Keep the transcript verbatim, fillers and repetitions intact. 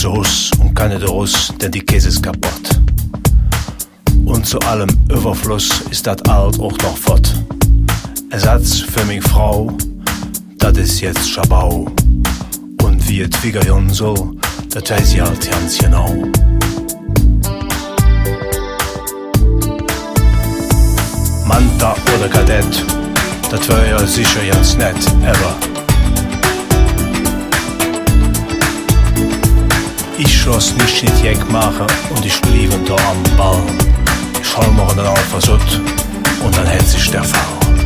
zu Hus und keine der Russ, denn die Käse ist kaputt. Und zu allem Überfluss ist dat alt auch noch fort. Ersatz für mich Frau, dat ist jetzt Schabau. Und wie et Wiegerjun soll, dat weiß sie halt ganz genau. Manta oder Kadett, dat wär ja sicher ganz nett, aber ich schloss nicht in die Eckmacher und ich blieb da am Ball. Ich hol mir dann auf was und dann hält sich der Fall.